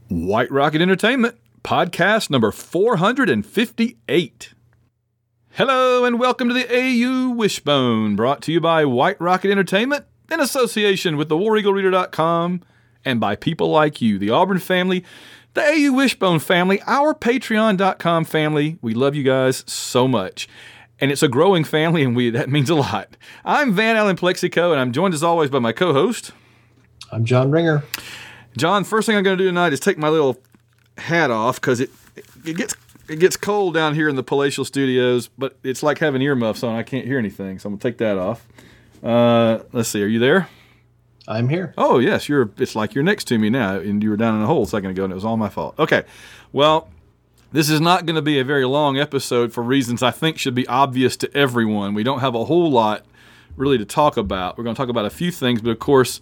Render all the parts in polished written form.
White Rocket Entertainment, podcast number 458. Hello and welcome to the AU Wishbone, brought to you by White Rocket Entertainment in association with the WarEagleReader.com and by people like you, the Auburn family, the AU Wishbone family, our Patreon.com family. We love you guys so much. And it's a growing family, and that means a lot. I'm Van Allen Plexico, and I'm joined as always by my co-host. I'm John Ringer. John, first thing I'm going to do tonight is take my little hat off because it gets cold down here in the palatial studios, but it's like having earmuffs on. I can't hear anything, so I'm going to take that off. Let's see. Are you there? I'm here. Oh, yes. It's like you're next to me now, and you were down in a hole a second ago, and it was all my fault. Okay. Well, this is not going to be a very long episode for reasons I think should be obvious to everyone. We don't have a whole lot really to talk about. We're going to talk about a few things, but of course...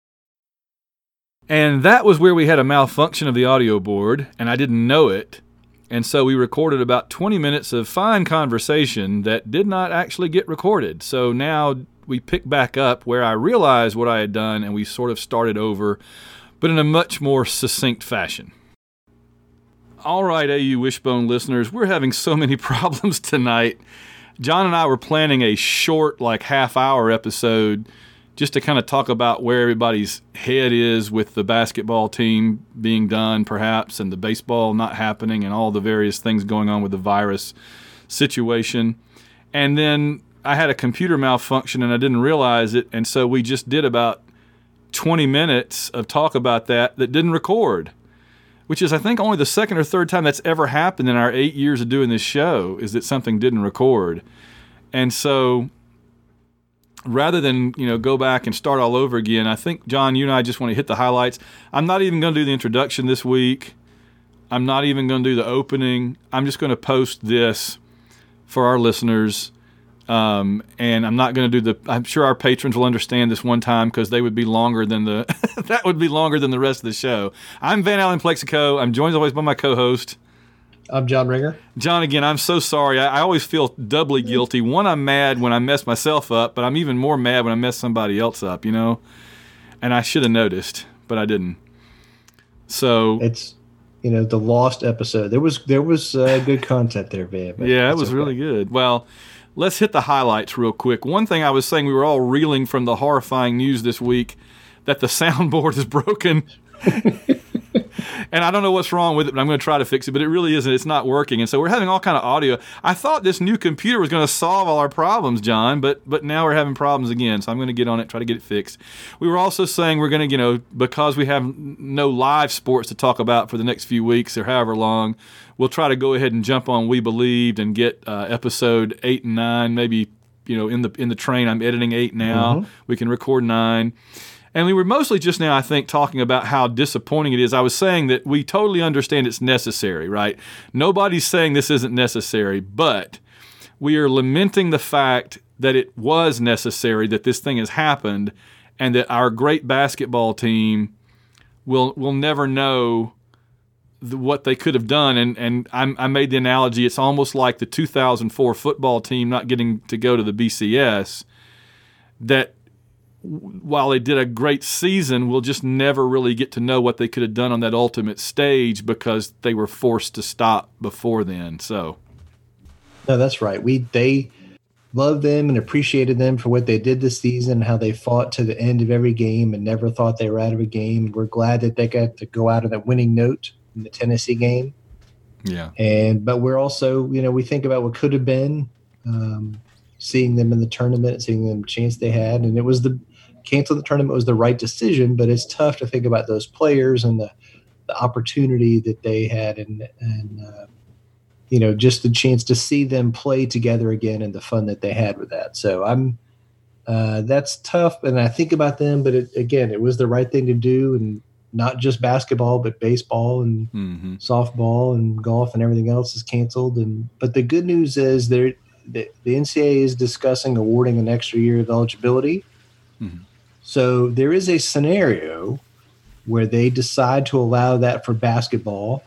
And that was where we had a malfunction of the audio board, and I didn't know it. And so we recorded about 20 minutes of fine conversation that did not actually get recorded. So now we pick back up where I realized what I had done, and we sort of started over, but in a much more succinct fashion. All right, AU Wishbone listeners, we're having so many problems tonight. John and I were planning a short, half-hour episode just to kind of talk about where everybody's head is with the basketball team being done, perhaps, and the baseball not happening and all the various things going on with the virus situation. And then I had a computer malfunction and I didn't realize it, and so we just did about 20 minutes of talk about that didn't record, which is, I think, only the second or third time that's ever happened in our 8 years of doing this show, is that something didn't record. And so... rather than, go back and start all over again, I think, John, you and I just want to hit the highlights. I'm not even going to do the introduction this week. I'm not even going to do the opening. I'm just going to post this for our listeners. And I'm not going to do I'm sure our patrons will understand this one time because they would be longer than that would be longer than the rest of the show. I'm Van Allen Plexico. I'm joined as always by my co-host. I'm John Ringer. John, again, I'm so sorry. I always feel doubly guilty. One, I'm mad when I mess myself up, but I'm even more mad when I mess somebody else up, And I should have noticed, but I didn't. So it's, the lost episode. There was good content there, Van. Yeah, it was really good. Well, let's hit the highlights real quick. One thing I was saying, we were all reeling from the horrifying news this week that the soundboard is broken. And I don't know what's wrong with it, but I'm going to try to fix it. But it really isn't. It's not working. And so we're having all kind of audio. I thought this new computer was going to solve all our problems, John, but now we're having problems again. So I'm going to get on it, try to get it fixed. We were also saying we're going to, because we have no live sports to talk about for the next few weeks or however long, we'll try to go ahead and jump on We Believed and get episode 8 and 9, maybe, in the train. I'm editing 8 now. Mm-hmm. We can record 9. And we were mostly just now, I think, talking about how disappointing it is. I was saying that we totally understand it's necessary, right? Nobody's saying this isn't necessary, but we are lamenting the fact that it was necessary, that this thing has happened, and that our great basketball team will never know what they could have done. And I made the analogy, it's almost like the 2004 football team not getting to go to the BCS, that while they did a great season, we'll just never really get to know what they could have done on that ultimate stage because they were forced to stop before then. So, no, that's right. They loved them and appreciated them for what they did this season, how they fought to the end of every game and never thought they were out of a game. We're glad that they got to go out on that winning note in the Tennessee game. Yeah. But we're also, we think about what could have been, seeing them in the tournament, seeing them chance they had, and it was canceling the tournament was the right decision, but it's tough to think about those players and the opportunity that they had and just the chance to see them play together again and the fun that they had with that. So that's tough, and I think about them, but it was the right thing to do, and not just basketball, but baseball and softball and golf and everything else is canceled. But the good news is the NCAA is discussing awarding an extra year of eligibility. Mm-hmm. So there is a scenario where they decide to allow that for basketball,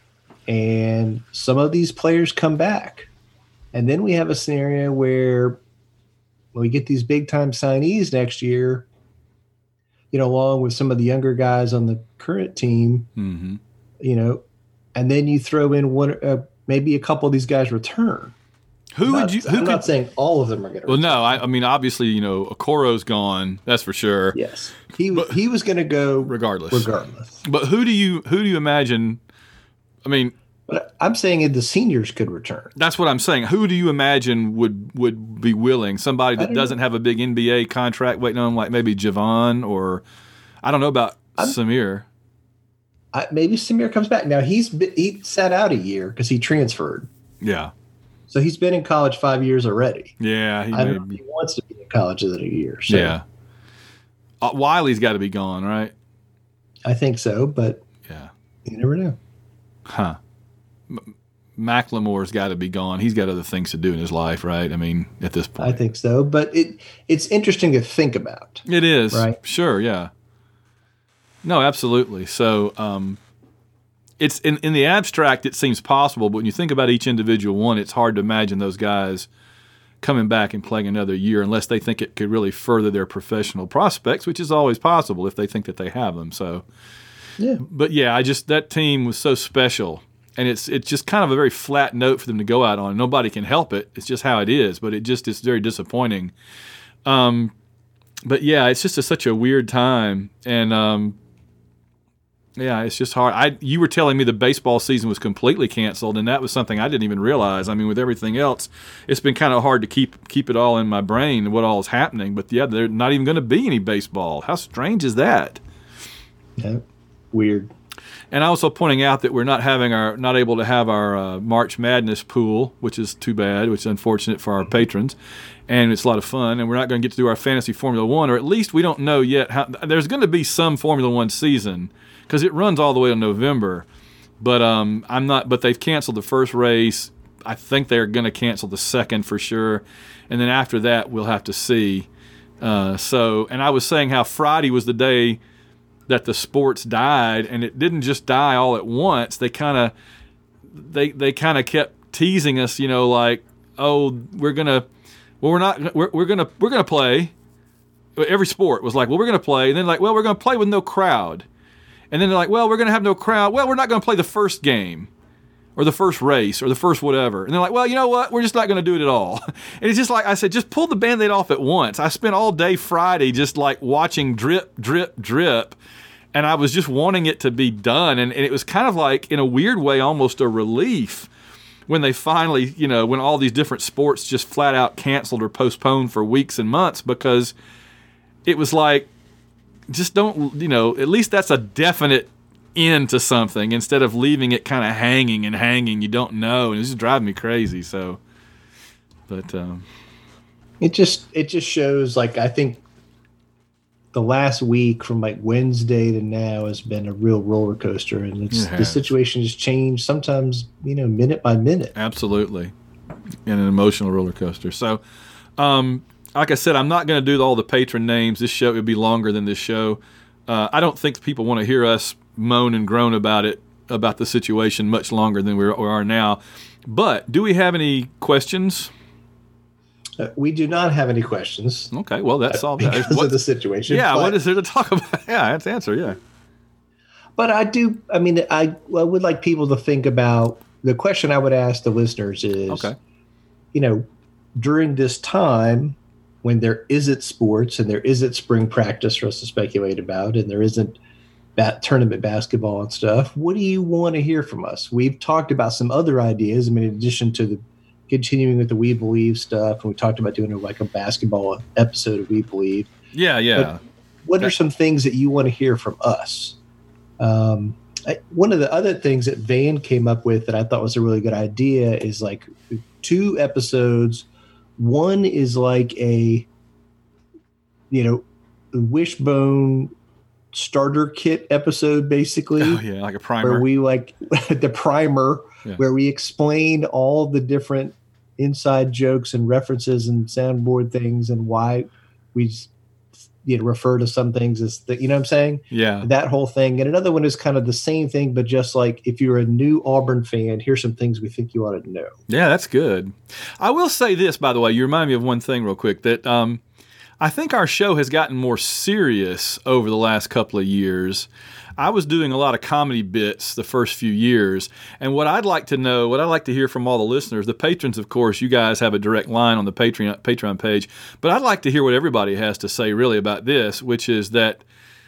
and some of these players come back. And then we have a scenario where when we get these big-time signees next year, along with some of the younger guys on the current team, And then you throw in maybe a couple of these guys return. I'm not saying all of them are going to. Well, no, I mean, obviously, Okoro's gone. That's for sure. Yes, he was going to go regardless. But who do you imagine? I mean, but I'm saying the seniors could return. That's what I'm saying. Who do you imagine would be willing? Somebody that doesn't have a big NBA contract waiting on, like maybe Javon, or I don't know about Samir. Maybe Samir comes back. Now he sat out a year because he transferred. Yeah. So he's been in college 5 years already. Yeah, I don't know if he wants to be in college in a year. So. Yeah. Wiley's got to be gone, right? I think so, but yeah, you never know. Huh. McLemore's got to be gone. He's got other things to do in his life, right? I mean, at this point. I think so, but it's interesting to think about. It is. Right? Sure, yeah. No, absolutely. So it's in the abstract, it seems possible, but when you think about each individual one, it's hard to imagine those guys coming back and playing another year unless they think it could really further their professional prospects, which is always possible if they think that they have them. So, yeah. But yeah, that team was so special, and it's just kind of a very flat note for them to go out on. Nobody can help it; it's just how it is. But it's very disappointing. But yeah, it's just such a weird time, and yeah, it's just hard. You were telling me the baseball season was completely canceled, and that was something I didn't even realize. I mean, with everything else, it's been kind of hard to keep it all in my brain and what all is happening. But yeah, there's not even going to be any baseball. How strange is that? Yeah, weird. And also pointing out that we're not able to have our March Madness pool, which is too bad, which is unfortunate for our patrons. And it's a lot of fun, and we're not going to get to do our fantasy Formula One, or at least we don't know yet how. There's going to be some Formula One season, because it runs all the way to November, but But they've canceled the first race. I think they're going to cancel the second for sure, and then after that we'll have to see. And I was saying how Friday was the day that the sports died, and it didn't just die all at once. They kind of kept teasing us, like, oh, we're gonna play. Every sport was like, well, we're gonna play, and then like, well, we're gonna play with no crowd. And then they're like, well, we're going to have no crowd. Well, we're not going to play the first game or the first race or the first whatever. And they're like, well, you know what? We're just not going to do it at all. And it's just like I said, just pull the Band-Aid off at once. I spent all day Friday just like watching drip, drip, drip. And I was just wanting it to be done. And it was kind of like, in a weird way, almost a relief when they finally, when all these different sports just flat out canceled or postponed for weeks and months, because it was like, just don't, at least that's a definite end to something instead of leaving it kind of hanging. You don't know, and it's just driving me crazy. So, but it just shows, like, I think the last week from like Wednesday to now has been a real roller coaster, and the situation has changed sometimes, minute by minute. Absolutely, and an emotional roller coaster. So, like I said, I'm not going to do all the patron names. This show would be longer than this show. I don't think people want to hear us moan and groan about the situation much longer than we are now. But do we have any questions? We do not have any questions. Okay, well, that's all. Because of the situation. Yeah, what is there to talk about? Yeah, that's the answer, yeah. But I would like people to think about, the question I would ask the listeners is, okay, during this time, when there isn't sports and there isn't spring practice for us to speculate about, and there isn't tournament basketball and stuff, what do you want to hear from us? We've talked about some other ideas. In addition to the continuing with the We Believe stuff, and we talked about doing like a basketball episode of We Believe. Yeah. But what are some things that you want to hear from us? One of the other things that Van came up with that I thought was a really good idea is like 2 episodes. One is like a, Wishbone starter kit episode, basically. Oh, yeah, like a primer. Where we like the primer, where we explain all the different inside jokes and references and soundboard things and why we refer to some things as you know what I'm saying? Yeah. That whole thing. And another one is kind of the same thing, but just like, if you're a new Auburn fan, here's some things we think you ought to know. Yeah, that's good. I will say this, by the way, you remind me of one thing real quick, that I think our show has gotten more serious over the last couple of years. I was doing a lot of comedy bits the first few years, and what I'd like to know, what I'd like to hear from all the listeners, the patrons, of course, you guys have a direct line on the Patreon page, but I'd like to hear what everybody has to say really about this, which is that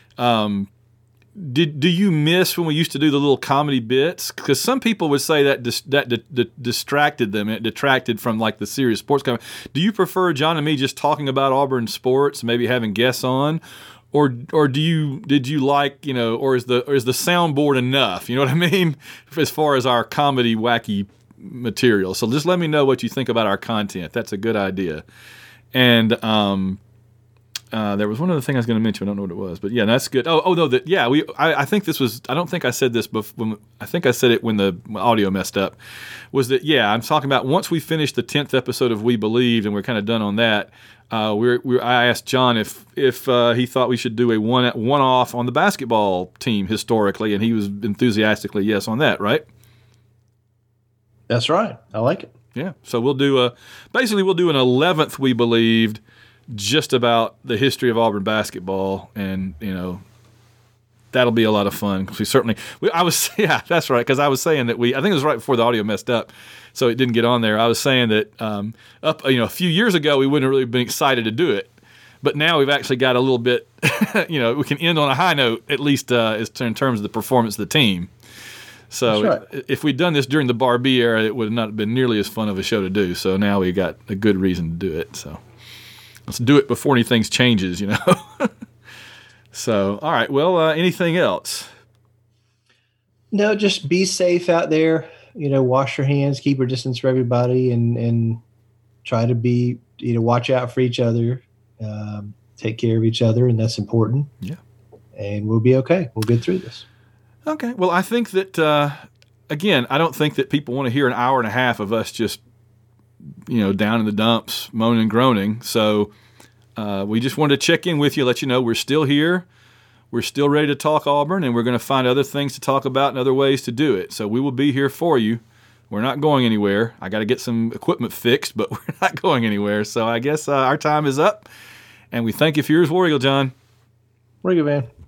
do you miss when we used to do the little comedy bits? Because some people would say that distracted them. It detracted from like the serious sports comedy. Do you prefer John and me just talking about Auburn sports, maybe having guests on, or did you like, you know, or is the soundboard enough? You know what I mean? As far as our comedy wacky material. So just let me know what you think about our content. That's a good idea. And there was one other thing I was going to mention. I don't know what it was, but yeah, that's good. Oh no, I think this was. I don't think I said this before. I think I said it when the audio messed up. Was that I'm talking about once we finished the 10th episode of We Believed and we're kind of done on that. I asked John if he thought we should do a one-off on the basketball team historically, and he was enthusiastically yes on that. Right? That's right. I like it. Yeah. So we'll do an 11th We Believed, just about the history of Auburn basketball, and you know that'll be a lot of fun. That's right. Because I was saying that I think it was right before the audio messed up, so it didn't get on there. I was saying that a few years ago we wouldn't have really been excited to do it, but now we've actually got a little bit. We can end on a high note at least in terms of the performance of the team. So right. If we'd done this during the Barbie era, it would not have been nearly as fun of a show to do. So now we got a good reason to do it. So. Let's do it before anything changes, So, all right. Well, anything else? No, just be safe out there. Wash your hands, keep your distance from everybody, and try to be, watch out for each other, take care of each other, and that's important. Yeah. And we'll be okay. We'll get through this. Okay. Well, I think that, again, I don't think that people want to hear an hour and a half of us just down in the dumps, moaning and groaning. So we just wanted to check in with you, let you know we're still here. We're still ready to talk Auburn, and we're going to find other things to talk about and other ways to do it. So we will be here for you. We're not going anywhere. I got to get some equipment fixed, but we're not going anywhere. So I guess our time is up, and we thank you for yours, War Eagle, John. War Eagle, man.